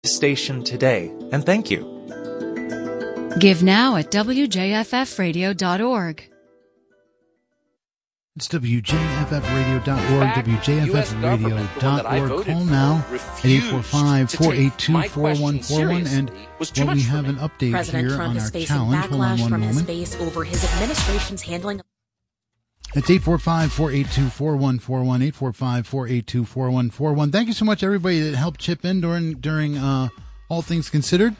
station today, and thank you. Give now at WJFFradio.org. It's WJFFradio.org, WJFFradio.org. Call now at 845-482-4141. And we have an update President here Trump on is our facing challenge. Hold on backlash one from his moment. base over his administration's handling. It's 845-482-4141, 845-482-4141. Thank you so much, everybody that helped chip in during All Things Considered.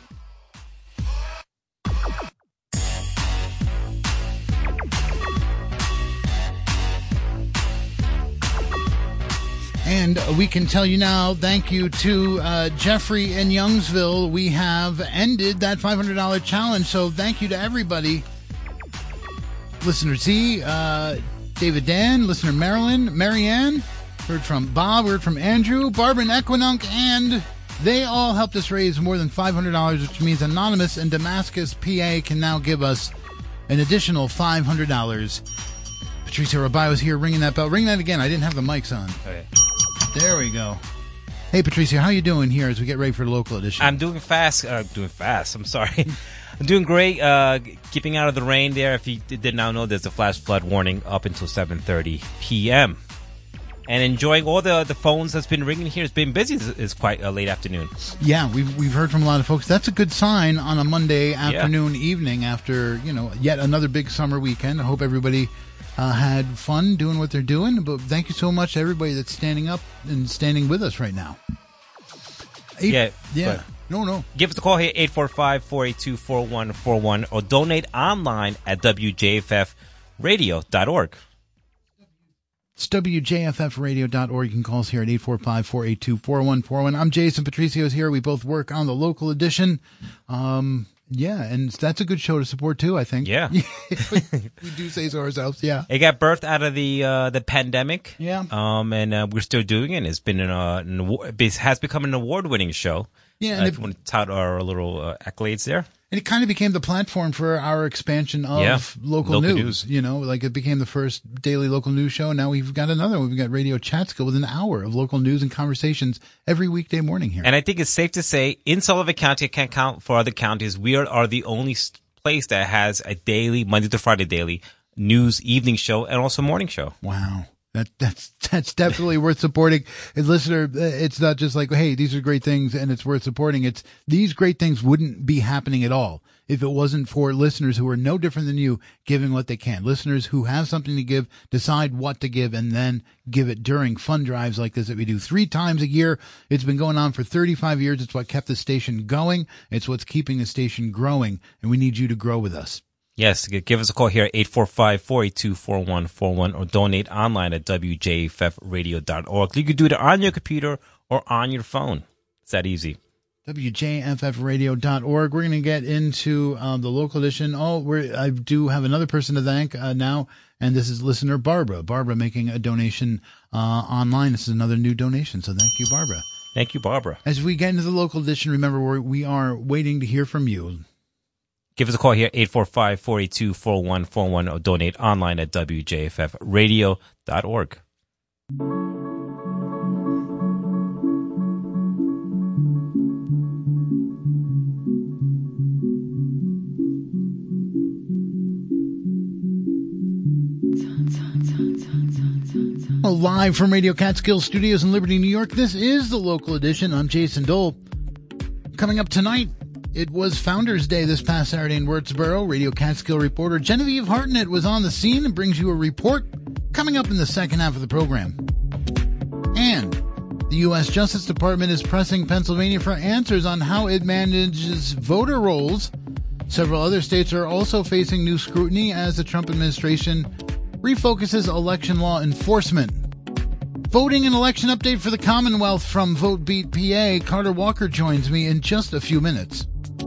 And we can tell you now, thank you to Jeffrey in Youngsville. We have ended that $500 challenge, so thank you to everybody. Listener Z, David Dan, listener Marilyn, Marianne, heard from Bob, heard from Andrew, Barbara and Equinunk, and they all helped us raise more than $500, which means Anonymous in Damascus, PA can now give us an additional $500. Patricia Rabayo is here ringing that bell. Ring that again. I didn't have the mics on. Okay. There we go. Hey, Patricia, how you doing here as we get ready for the local edition? I'm doing fast. I'm sorry. I'm doing great. Keeping out of the rain there. If you did not know, there's a flash flood warning up until 7:30 p.m. And enjoying all the phones that's been ringing here. It's been busy. It's quite a late afternoon. Yeah, we've heard from a lot of folks. That's a good sign on a Monday afternoon, evening after, yet another big summer weekend. I hope everybody had fun doing what they're doing. But thank you so much to everybody that's standing up and standing with us right now. Yeah. No. Give us a call here, 845-482-4141, or donate online at WJFFradio.org. It's WJFFradio.org. You can call us here at 845-482-4141. I'm Jason Patricio's here. We both work on the local edition. And that's a good show to support too, I think. Yeah. We do say so ourselves, yeah. It got birthed out of the pandemic. Yeah. And we're still doing it. It's been it has become an award-winning show. Yeah. If you want to tout our little accolades there. And it kind of became the platform for our expansion of local news. It became the first daily local news show. And now we've got another one. We've got Radio Chatskill with an hour of local news and conversations every weekday morning here. And I think it's safe to say in Sullivan County, I can't count for other counties, we are the only place that has a daily, Monday to Friday daily news evening show and also morning show. Wow. That's definitely worth supporting. And listener, it's not just like, hey, these are great things and it's worth supporting. It's these great things wouldn't be happening at all if it wasn't for listeners who are no different than you giving what they can. Listeners who have something to give, decide what to give, and then give it during fun drives like this that we do 3 times a year. It's been going on for 35 years. It's what kept the station going. It's what's keeping the station growing, and we need you to grow with us. Yes, give us a call here at 845-482-4141 or donate online at WJFFradio.org. You can do it on your computer or on your phone. It's that easy. WJFFradio.org. We're going to get into the local edition. I do have another person to thank now, and this is listener Barbara. Barbara making a donation online. This is another new donation, so thank you, Barbara. Thank you, Barbara. As we get into the local edition, remember, we are waiting to hear from you. Give us a call here, 845-482-4141, or donate online at WJFFradio.org. Live from Radio Catskill Studios in Liberty, New York, this is the local edition. I'm Jason Dole. Coming up tonight, it was Founders Day this past Saturday in Wurtsboro. Radio Catskill reporter Genevieve Hartnett was on the scene and brings you a report coming up in the second half of the program. And the U.S. Justice Department is pressing Pennsylvania for answers on how it manages voter rolls. Several other states are also facing new scrutiny as the Trump administration refocuses election law enforcement. Voting and election update for the Commonwealth from VoteBeat PA. Carter Walker joins me in just a few minutes.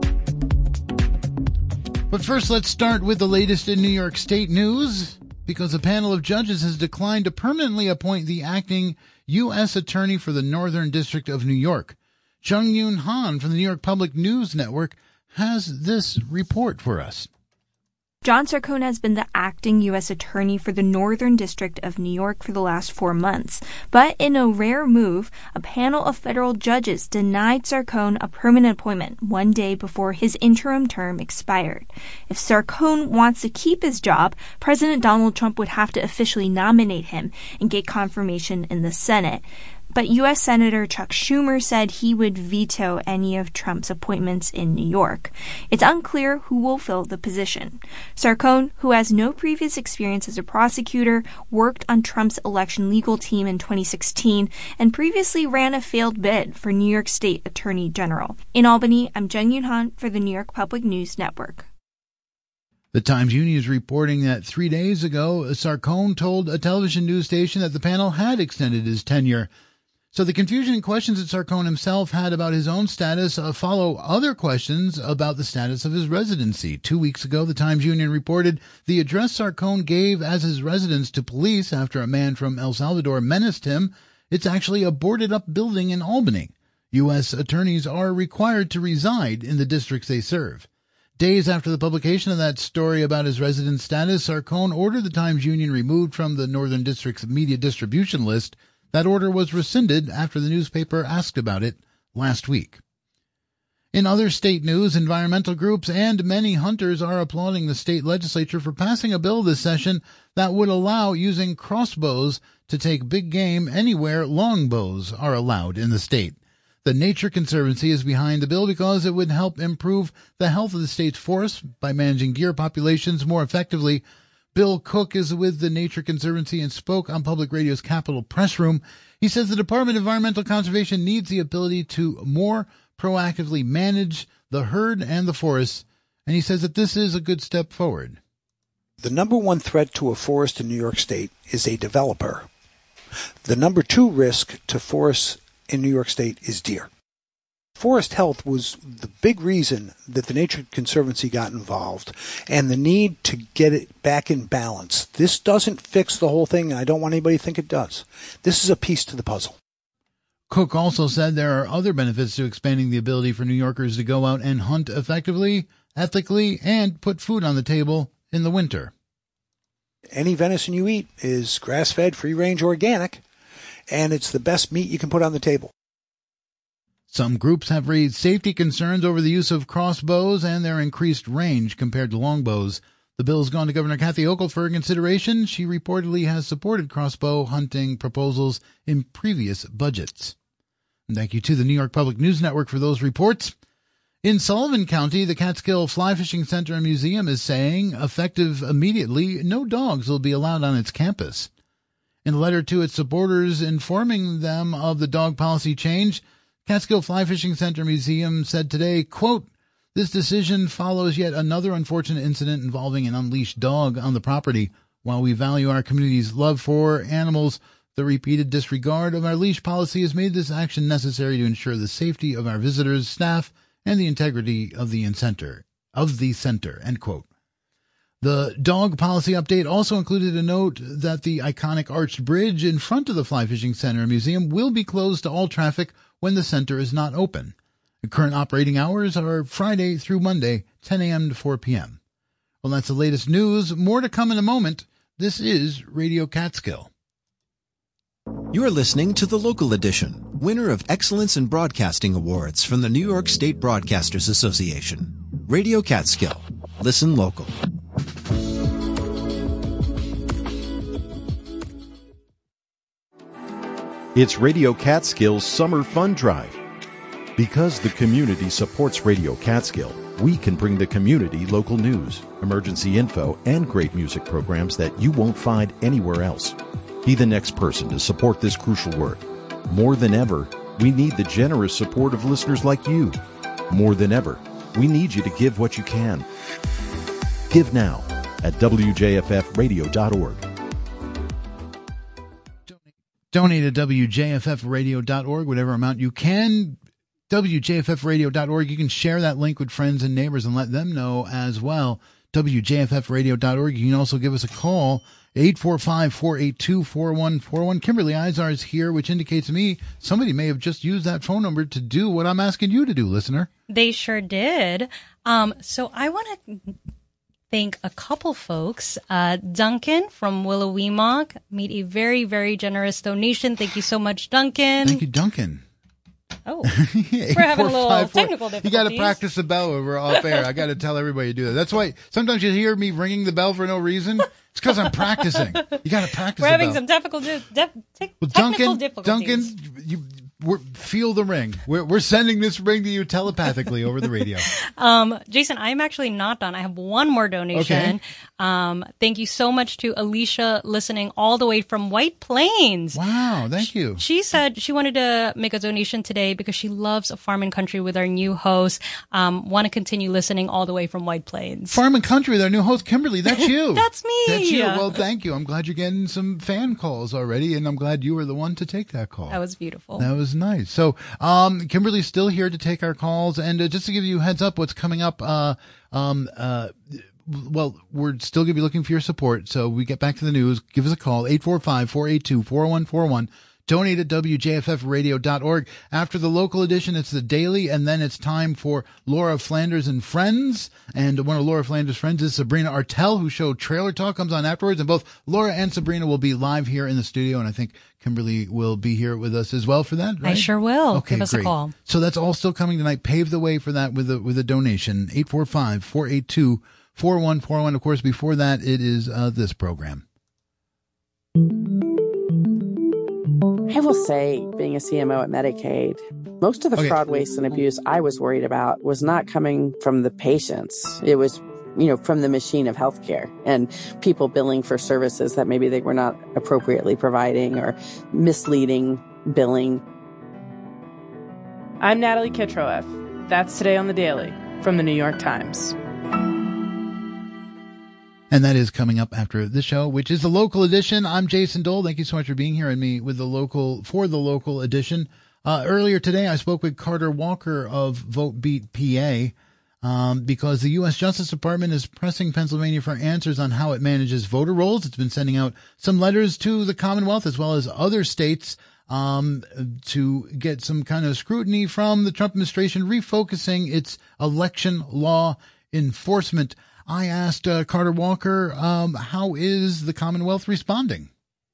But first, let's start with the latest in New York State news, because a panel of judges has declined to permanently appoint the acting U.S. Attorney for the Northern District of New York. Jung Yoon Han from the New York Public News Network has this report for us. John Sarcone has been the acting U.S. Attorney for the Northern District of New York for the last 4 months. But in a rare move, a panel of federal judges denied Sarcone a permanent appointment 1 day before his interim term expired. If Sarcone wants to keep his job, President Donald Trump would have to officially nominate him and get confirmation in the Senate. But U.S. Senator Chuck Schumer said he would veto any of Trump's appointments in New York. It's unclear who will fill the position. Sarcone, who has no previous experience as a prosecutor, worked on Trump's election legal team in 2016 and previously ran a failed bid for New York State Attorney General. In Albany, I'm Jen Yoon Han for the New York Public News Network. The Times-Union is reporting that 3 days ago, Sarcone told a television news station that the panel had extended his tenure. So the confusion and questions that Sarcone himself had about his own status follow other questions about the status of his residency. 2 weeks ago, the Times-Union reported the address Sarcone gave as his residence to police after a man from El Salvador menaced him. It's actually a boarded-up building in Albany. U.S. attorneys are required to reside in the districts they serve. Days after the publication of that story about his residence status, Sarcone ordered the Times-Union removed from the Northern District's media distribution list. That order was rescinded after the newspaper asked about it last week. In other state news, environmental groups and many hunters are applauding the state legislature for passing a bill this session that would allow using crossbows to take big game anywhere longbows are allowed in the state. The Nature Conservancy is behind the bill because it would help improve the health of the state's forests by managing deer populations more effectively. Bill Cook is with the Nature Conservancy and spoke on Public Radio's Capitol Press Room. He says the Department of Environmental Conservation needs the ability to more proactively manage the herd and the forests, and he says that this is a good step forward. The number one threat to a forest in New York State is a developer. The number two risk to forests in New York State is deer. Forest health was the big reason that the Nature Conservancy got involved and the need to get it back in balance. This doesn't fix the whole thing, and I don't want anybody to think it does. This is a piece to the puzzle. Cook also said there are other benefits to expanding the ability for New Yorkers to go out and hunt effectively, ethically, and put food on the table in the winter. Any venison you eat is grass-fed, free-range, organic, and it's the best meat you can put on the table. Some groups have raised safety concerns over the use of crossbows and their increased range compared to longbows. The bill has gone to Governor Kathy Hochul for consideration. She reportedly has supported crossbow hunting proposals in previous budgets. And thank you to the New York Public News Network for those reports. In Sullivan County, the Catskill Fly Fishing Center and Museum is saying, effective immediately, no dogs will be allowed on its campus. In a letter to its supporters informing them of the dog policy change, Catskill Fly Fishing Center Museum said today, quote, "This decision follows yet another unfortunate incident involving an unleashed dog on the property. While we value our community's love for animals, the repeated disregard of our leash policy has made this action necessary to ensure the safety of our visitors, staff, and the integrity of the center." End quote. The dog policy update also included a note that the iconic arched bridge in front of the Fly Fishing Center and Museum will be closed to all traffic when the center is not open. The current operating hours are Friday through Monday, 10 a.m. to 4 p.m. Well, that's the latest news. More to come in a moment. This is Radio Catskill. You're listening to the Local Edition, winner of Excellence in Broadcasting Awards from the New York State Broadcasters Association. Radio Catskill. Listen local. It's Radio Catskill's Summer Fun Drive. Because the community supports Radio Catskill, we can bring the community local news, emergency info, and great music programs that you won't find anywhere else. Be the next person to support this crucial work. More than ever, we need the generous support of listeners like you. More than ever, we need you to give what you can. Give now at WJFFradio.org. Donate at WJFFradio.org, whatever amount you can. WJFFradio.org. You can share that link with friends and neighbors and let them know as well. WJFFradio.org. You can also give us a call, 845-482-4141. Kimberly Izar is here, which indicates to me somebody may have just used that phone number to do what I'm asking you to do, listener. They sure did. So I want to thank a couple folks. Duncan from Willowweemock made a very, very generous donation. Thank you so much, Duncan. Thank you, Duncan. Oh, we're having a little technical difficulties. You got to practice the bell when we're off air. I got to tell everybody to do that. That's why sometimes you hear me ringing the bell for no reason. It's because I'm practicing. You got to practice. We're having the bell. some technical difficulties. Duncan, feel the ring. We're sending this ring to you telepathically over the radio. Jason, I'm actually not done. I have one more donation. Okay. Thank you so much to Alicia, listening all the way from White Plains. Wow, thank you. She said she wanted to make a donation today because she loves Farm and Country with our new host. Want to continue listening all the way from White Plains. Farm and Country with our new host, Kimberly. That's you. That's me. That's you. Well, thank you. I'm glad you're getting some fan calls already, and I'm glad you were the one to take that call. That was beautiful. That was nice. So, Kimberly's still here to take our calls, and just to give you a heads up, what's coming up, well, we're still going to be looking for your support. So we get back to the news. Give us a call, 845-482-4141. Donate at WJFFradio.org. After the local edition, it's the daily, and then it's time for Laura Flanders and Friends. And one of Laura Flanders' friends is Sabrina Artel, whose show Trailer Talk comes on afterwards. And both Laura and Sabrina will be live here in the studio, and I think Kimberly will be here with us as well for that, right? I sure will. Okay, give us great. a call. So that's all still coming tonight. Pave the way for that with a donation, 845-482-4141. Of course, before that, it is this program. I will say, being a CMO at Medicaid, most of the fraud, waste, and abuse I was worried about was not coming from the patients. It was, from the machine of healthcare and people billing for services that maybe they were not appropriately providing or misleading billing. I'm Natalie Kitroeff. That's Today on the Daily from the New York Times. And that is coming up after the show, which is the local edition. I'm Jason Dole. Thank you so much for being here and me with the local edition. Earlier today, I spoke with Carter Walker of VoteBeat PA because the U.S. Justice Department is pressing Pennsylvania for answers on how it manages voter rolls. It's been sending out some letters to the Commonwealth as well as other states to get some kind of scrutiny from the Trump administration, refocusing its election law enforcement. I asked Carter Walker, how is the Commonwealth responding?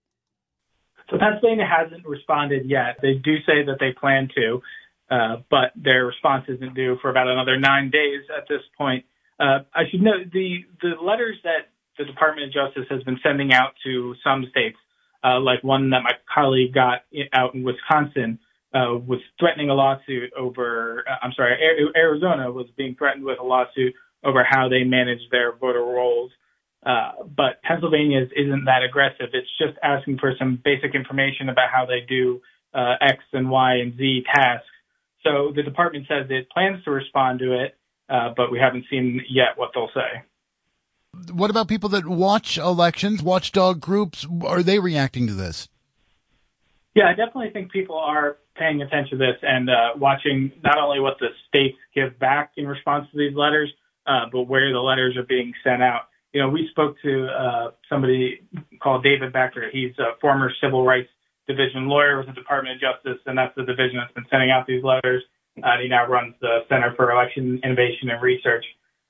So Pennsylvania hasn't responded yet. They do say that they plan to, but their response isn't due for about another 9 days at this point. I should note the letters that the Department of Justice has been sending out to some states, like one that my colleague got out in Wisconsin, was threatening a lawsuit over, Arizona was being threatened with a lawsuit over how they manage their voter rolls. But Pennsylvania isn't that aggressive. It's just asking for some basic information about how they do X and Y and Z tasks. So the department says it plans to respond to it, but we haven't seen yet what they'll say. What about people that watch elections, watchdog groups? Are they reacting to this? Yeah, I definitely think people are paying attention to this and watching not only what the states give back in response to these letters, but where the letters are being sent out. We spoke to somebody called David Becker. He's a former Civil Rights Division lawyer with the Department of Justice, and that's the division that's been sending out these letters. He now runs the Center for Election Innovation and Research.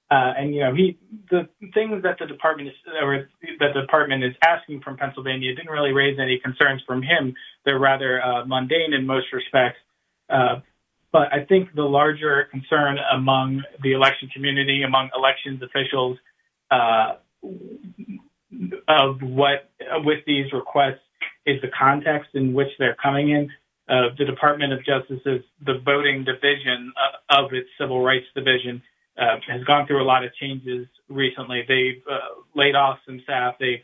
The things that the department is asking from Pennsylvania didn't really raise any concerns from him. They're rather mundane in most respects. But I think the larger concern among the election community, among elections officials, with these requests is the context in which they're coming in. The Department of Justice's, the voting division of its Civil Rights Division, has gone through a lot of changes recently. They've laid off some staff. They've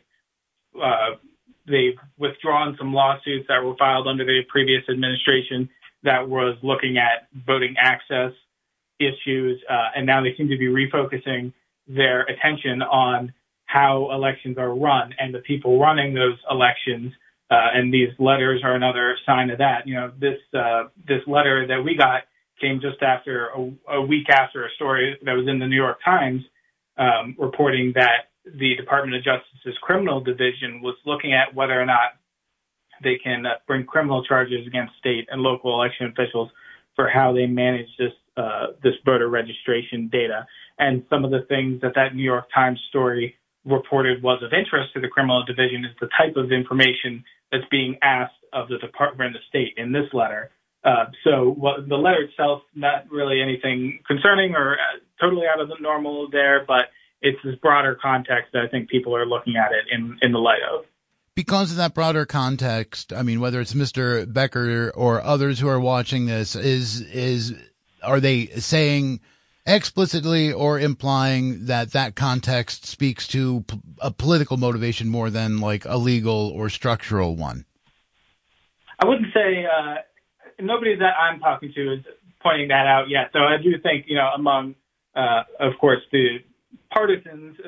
withdrawn some lawsuits that were filed under the previous administration that was looking at voting access issues, and now they seem to be refocusing their attention on how elections are run and the people running those elections. And these letters are another sign of that. This letter that we got came just after a week after a story that was in the New York Times reporting that the Department of Justice's criminal division was looking at whether or not they can bring criminal charges against state and local election officials for how they manage this voter registration data. And some of the things that New York Times story reported was of interest to the criminal division is the type of information that's being asked of the Department of State in this letter. So the letter itself, not really anything concerning or totally out of the normal there, but it's this broader context that I think people are looking at it in the light of. Because of that broader context, I mean, whether it's Mr. Becker or others who are watching this, are they saying explicitly or implying that context speaks to a political motivation more than like a legal or structural one? I wouldn't say nobody that I'm talking to is pointing that out yet. So I do think, among, of course, the partisans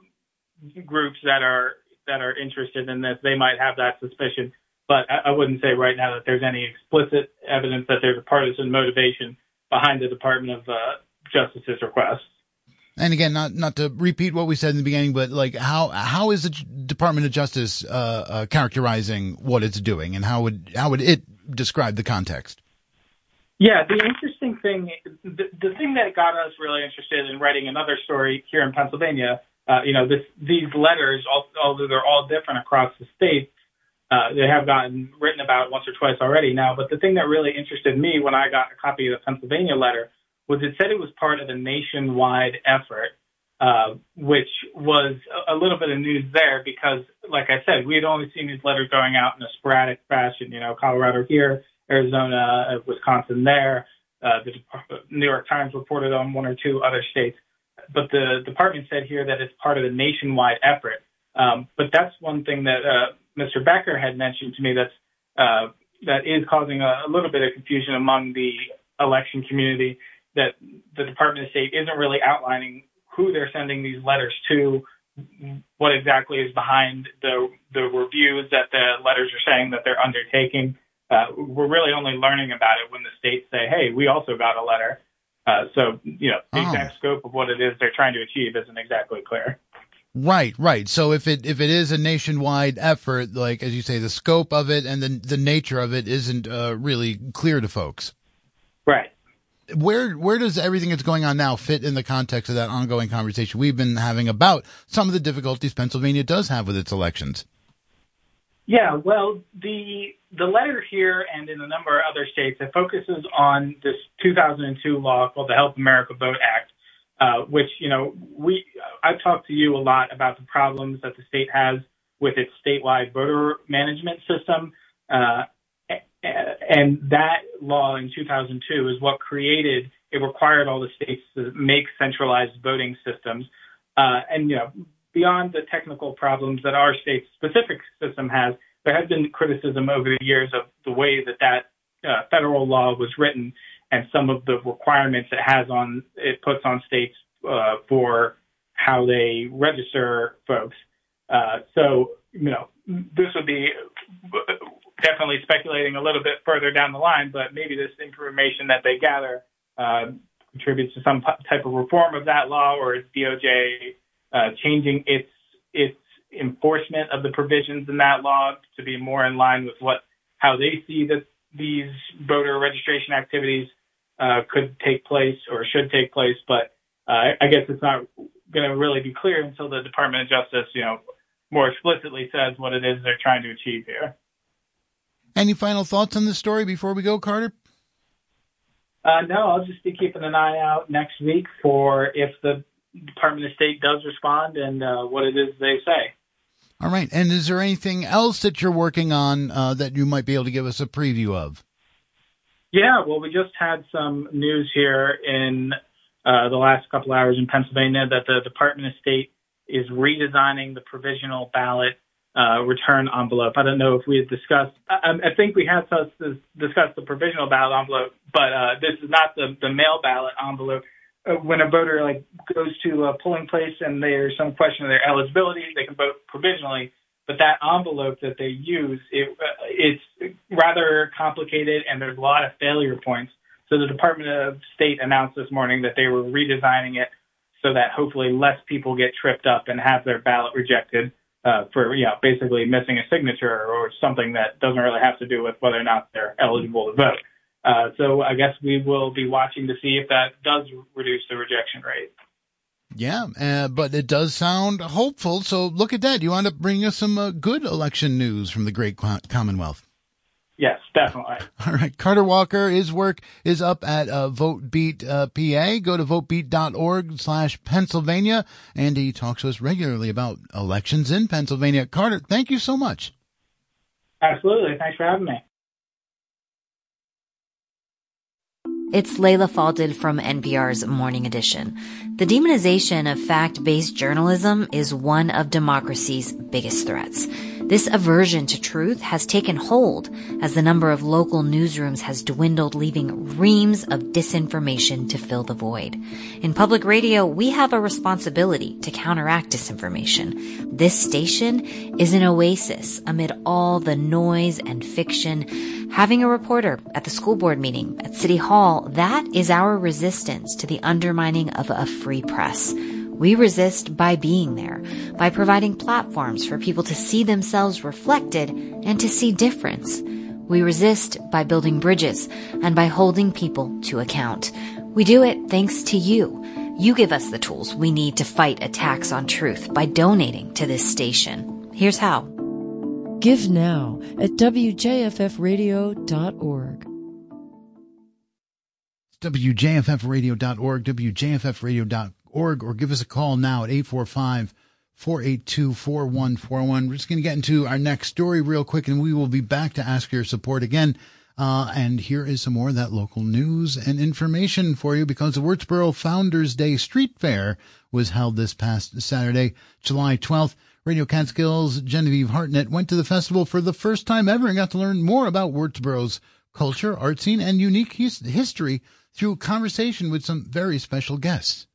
groups that are interested in this, they might have that suspicion. But I wouldn't say right now that there's any explicit evidence that there's a partisan motivation behind the Department of Justice's request. And again, not to repeat what we said in the beginning, but like how is the Department of Justice characterizing what it's doing, and how would it describe the context? Yeah, the interesting thing, the thing that got us really interested in writing another story here in Pennsylvania, these letters, although they're all different across the state, they have gotten written about once or twice already now. But the thing that really interested me when I got a copy of the Pennsylvania letter was it said it was part of a nationwide effort, which was a little bit of news there because, like I said, we had only seen these letters going out in a sporadic fashion, Colorado here, Arizona, Wisconsin there. The New York Times reported on one or two other states. But the department said here that it's part of a nationwide effort. But that's one thing that Mr. Becker had mentioned to me that is causing a little bit of confusion among the election community, that the Department of State isn't really outlining who they're sending these letters to, what exactly is behind the reviews that the letters are saying that they're undertaking. We're really only learning about it when the states say, hey, we also got a letter. So the exact scope of what it is they're trying to achieve isn't exactly clear. Right. So if it is a nationwide effort, like, as you say, the scope of it and the nature of it isn't really clear to folks. Right. Where does everything that's going on now fit in the context of that ongoing conversation we've been having about some of the difficulties Pennsylvania does have with its elections? Yeah, well, the letter here and in a number of other states, it focuses on this 2002 law called the Help America Vote Act, which, I've talked to you a lot about the problems that the state has with its statewide voter management system. And that law in 2002 is what it required all the states to make centralized voting systems. And beyond the technical problems that our state-specific system has, there has been criticism over the years of the way that federal law was written and some of the requirements it puts on states for how they register folks. So this would be definitely speculating a little bit further down the line, but maybe this information that they gather contributes to some type of reform of that law, or is DOJ changing its enforcement of the provisions in that law to be more in line with how they see that these voter registration activities could take place or should take place. But I guess it's not going to really be clear until the Department of Justice, more explicitly says what it is they're trying to achieve here. Any final thoughts on this story before we go, Carter? No, I'll just be keeping an eye out next week for if the Department of State does respond and what it is they say. All right. And is there anything else that you're working on that you might be able to give us a preview of? Yeah, well, we just had some news here in the last couple hours in Pennsylvania that the Department of State is redesigning the provisional ballot return envelope. I don't know if we had discussed, I think we had discussed the provisional ballot envelope, but this is not the mail ballot envelope. When a voter goes to a polling place and there's some question of their eligibility, they can vote provisionally. But that envelope that they use, it's rather complicated and there's a lot of failure points. So the Department of State announced this morning that they were redesigning it so that hopefully less people get tripped up and have their ballot rejected for basically missing a signature or something that doesn't really have to do with whether or not they're eligible to vote. So I guess we will be watching to see if that does reduce the rejection rate. Yeah, but it does sound hopeful. So look at that. You wound up bringing us some good election news from the great Commonwealth. Yes, definitely. All right. Carter Walker, his work is up at VoteBeat PA. Go to votebeat.org/Pennsylvania. And he talks to us regularly about elections in Pennsylvania. Carter, thank you so much. Absolutely. Thanks for having me. It's Layla Falded from NPR's Morning Edition. The demonization of fact-based journalism is one of democracy's biggest threats. This aversion to truth has taken hold as the number of local newsrooms has dwindled, leaving reams of disinformation to fill the void. In public radio, we have a responsibility to counteract disinformation. This station is an oasis amid all the noise and fiction. Having a reporter at the school board meeting at City Hall, that is our resistance to the undermining of a free press. We resist by being there, by providing platforms for people to see themselves reflected and to see difference. We resist by building bridges and by holding people to account. We do it thanks to you. You give us the tools we need to fight attacks on truth by donating to this station. Here's how. Give now at WJFFradio.org. WJFFradio.org, WJFFradio.org, or give us a call now at 845-482-4141. We're just going to get into our next story real quick, and we will be back to ask your support again. And here is some more of that local news and information for you, because the Wurtsboro Founders Day Street Fair was held this past Saturday, July 12th. Radio Catskills' Genevieve Hartnett went to the festival for the first time ever and got to learn more about Wurtsboro's culture, art scene, and unique history through a conversation with some very special guests.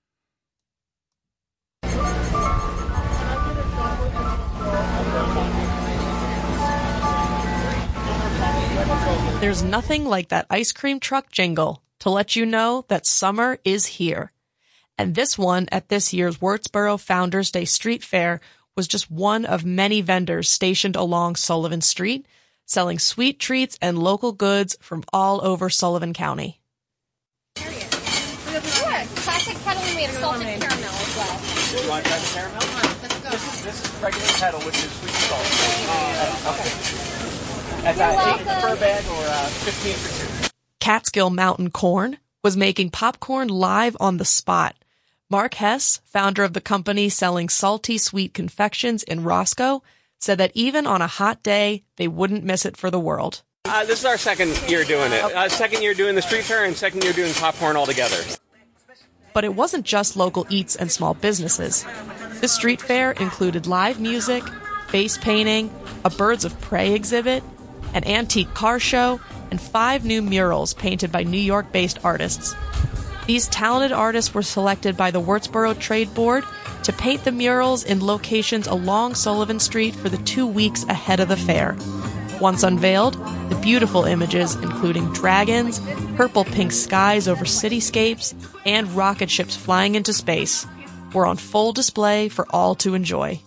There's nothing like that ice cream truck jingle to let you know that summer is here. And this one at this year's Wurtsboro Founders Day Street Fair was just one of many vendors stationed along Sullivan Street, selling sweet treats and local goods from all over Sullivan County. Classic kettle, and we have salted caramel as well. You want to try the caramel? Let's go. This is regular kettle, which is sweet salt. Okay. That's 8 per bag or 15 for 2. Catskill Mountain Corn was making popcorn live on the spot. Mark Hess, founder of the company selling salty sweet confections in Roscoe, said that even on a hot day, they wouldn't miss it for the world. This is our second year doing it. Second year doing the street fair and second year doing popcorn all together. But it wasn't just local eats and small businesses. The street fair included live music, face painting, a Birds of Prey exhibit, an antique car show, and 5 new murals painted by New York-based artists. These talented artists were selected by the Wurtsboro Trade Board to paint the murals in locations along Sullivan Street for the 2 weeks ahead of the fair. Once unveiled, the beautiful images, including dragons, purple-pink skies over cityscapes, and rocket ships flying into space, were on full display for all to enjoy.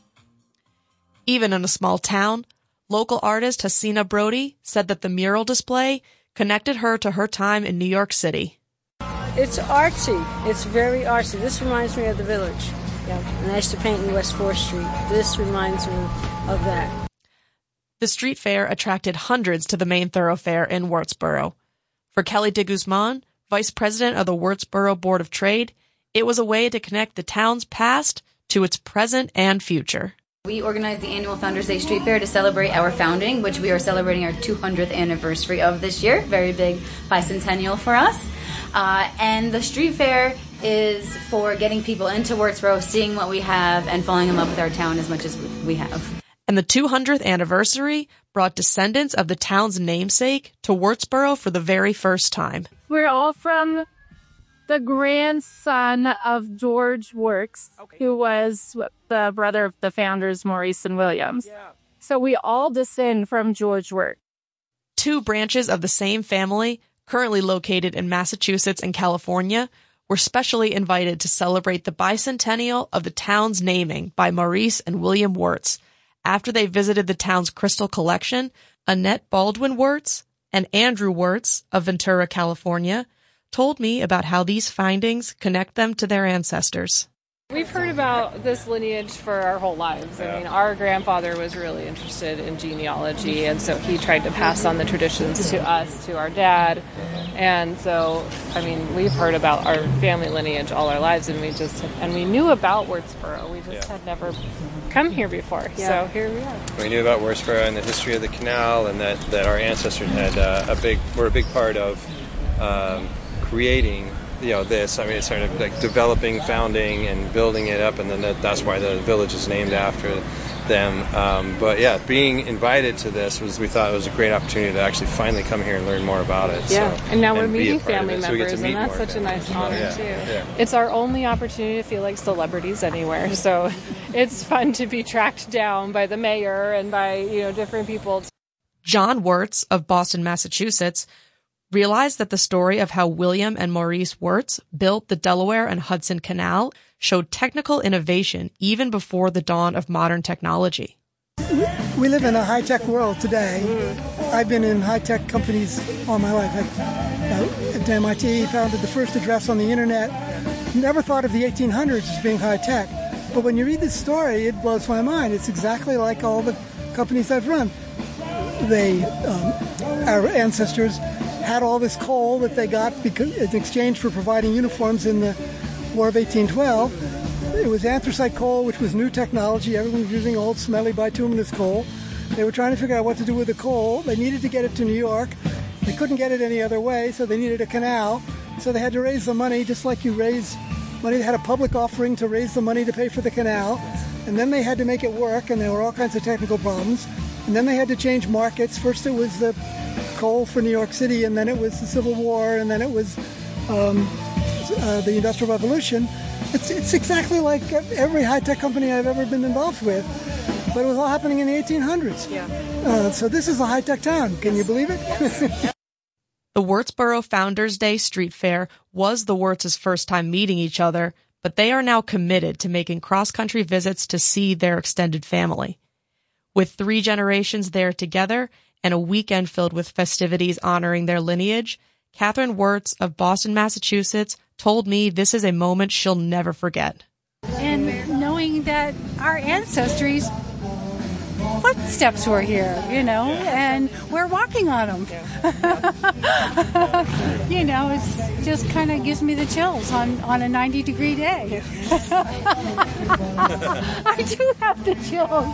Even in a small town, local artist Hasina Brody said that the mural display connected her to her time in New York City. It's artsy. It's very artsy. This reminds me of the village. Yeah. And I used to paint in West 4th Street. This reminds me of that. The street fair attracted hundreds to the main thoroughfare in Wurtsboro. For Kelly de Guzman, vice president of the Wurtsboro Board of Trade, it was a way to connect the town's past to its present and future. We organized the annual Founders Day Street Fair to celebrate our founding, which we are celebrating our 200th anniversary of this year. Very big bicentennial for us. And the street fair is for getting people into Wurtsboro, seeing what we have, and falling in love with our town as much as we have. And the 200th anniversary brought descendants of the town's namesake to Wurtsboro for the very first time. We're all from the grandson of George Works, who was the brother of the founders, Maurice and Williams. Yeah. So we all descend from George Works. 2 branches of the same family, currently located in Massachusetts and California, were specially invited to celebrate the bicentennial of the town's naming by Maurice and William Wirtz. After they visited the town's crystal collection, Annette Baldwin Wirtz, And Andrew Wirtz of Ventura, California, told me about how these findings connect them to their ancestors. We've heard about this lineage for our whole lives. I mean, our grandfather was really interested in genealogy, and so he tried to pass on the traditions to us, to our dad. And so, I mean, we've heard about our family lineage all our lives, and we knew about Wurtsboro. We just had never come here before. Yeah. So here we are. We knew about Wurtsboro and the history of the canal, and that our ancestors had were a big part of creating this. I mean, it's sort of like developing, founding, and building it up, and then that's why the village is named after them. But yeah, being invited to this we thought it was a great opportunity to actually finally come here and learn more about it. Yeah, so, and now we're meeting family so members, and that's such a nice honor too. Yeah. It's our only opportunity to feel like celebrities anywhere, so it's fun to be tracked down by the mayor and by different people. John Wirtz of Boston, Massachusetts, realized that the story of how William and Maurice Wirtz built the Delaware and Hudson Canal showed technical innovation even before the dawn of modern technology. We live in a high-tech world today. I've been in high-tech companies all my life. At MIT, founded the first address on the internet. Never thought of the 1800s as being high-tech. But when you read this story, it blows my mind. It's exactly like all the companies I've run. Our ancestors had all this coal that they got in exchange for providing uniforms in the War of 1812. It was anthracite coal, which was new technology. Everyone was using old, smelly bituminous coal. They were trying to figure out what to do with the coal. They needed to get it to New York. They couldn't get it any other way, so they needed a canal. So they had to raise the money, just like you raise money. They had a public offering to raise the money to pay for the canal. And then they had to make it work, and there were all kinds of technical problems. And then they had to change markets. First it was the coal for New York City, and then it was the Civil War, and then it was the Industrial Revolution. It's exactly like every high-tech company I've ever been involved with, but it was all happening in the 1800s. Yeah. So this is a high-tech town. Can you believe it? The Wurtsboro Founders Day Street Fair was the Wirtz's first time meeting each other, but they are now committed to making cross-country visits to see their extended family. With 3 generations there together and a weekend filled with festivities honoring their lineage, Catherine Wirtz of Boston, Massachusetts, told me this is a moment she'll never forget. And knowing that our ancestors' footsteps were here, and we're walking on them. It just kind of gives me the chills on a 90-degree day. I do have the chills,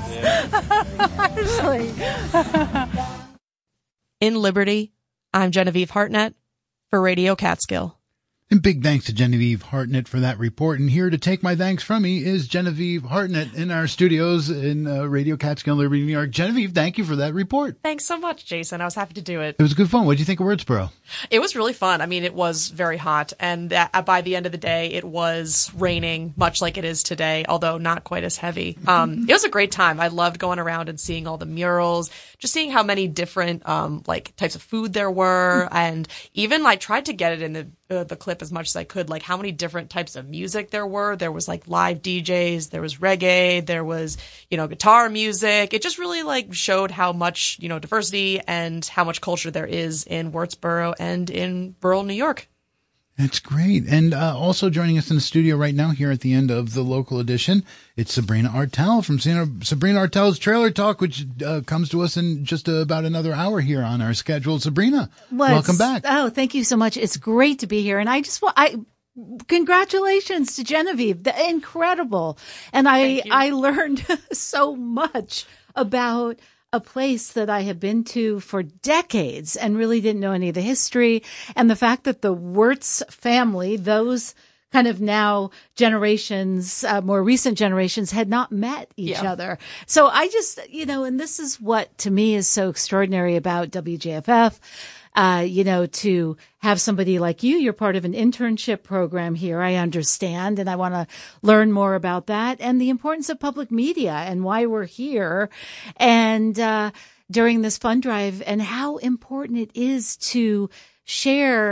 honestly. In Liberty, I'm Genevieve Hartnett for Radio Catskill. And big thanks to Genevieve Hartnett for that report. And here to take my thanks from me is Genevieve Hartnett in our studios in Radio Catskill, Liberty, New York. Genevieve, thank you for that report. Thanks so much, Jason. I was happy to do it. It was good fun. What did you think of Wurtsboro? It was really fun. I mean, it was very hot. And by the end of the day, it was raining, much like it is today, although not quite as heavy. It was a great time. I loved going around and seeing all the murals, just seeing how many different types of food there were. And even tried to get it in the clip as much as I could, how many different types of music there were. There was live DJs, there was reggae, there was, guitar music. It just really showed how much, diversity and how much culture there is in Wurtsboro and in rural New York. That's great. And also joining us in the studio right now here at the end of the local edition, it's Sabrina Artel from Sabrina Artel's Trailer Talk, which comes to us in just about another hour here on our schedule. Sabrina, welcome back. Oh, thank you so much. It's great to be here. And congratulations to Genevieve. Incredible. And I learned so much about a place that I have been to for decades and really didn't know any of the history. And the fact that the Wirtz family, those kind of now generations, more recent generations, had not met each other. So I just, and this is what to me is so extraordinary about WJFF. To have somebody like you, you're part of an internship program here, I understand, and I want to learn more about that and the importance of public media and why we're here and during this fund drive and how important it is to share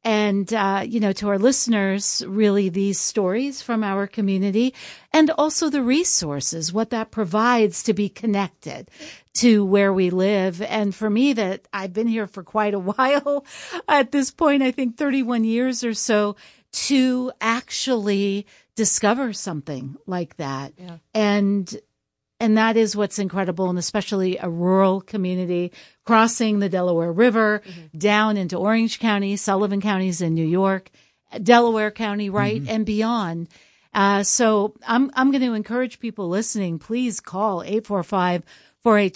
And, to our listeners, really these stories from our community and also the resources, what that provides to be connected to where we live. And for me, that I've been here for quite a while at this point, I think 31 years or so, to actually discover something like that. Yeah. And that is what's incredible, and especially a rural community crossing the Delaware River down into Orange County, Sullivan counties in New York, Delaware County, right, and beyond. So I'm going to encourage people listening, please call 845-482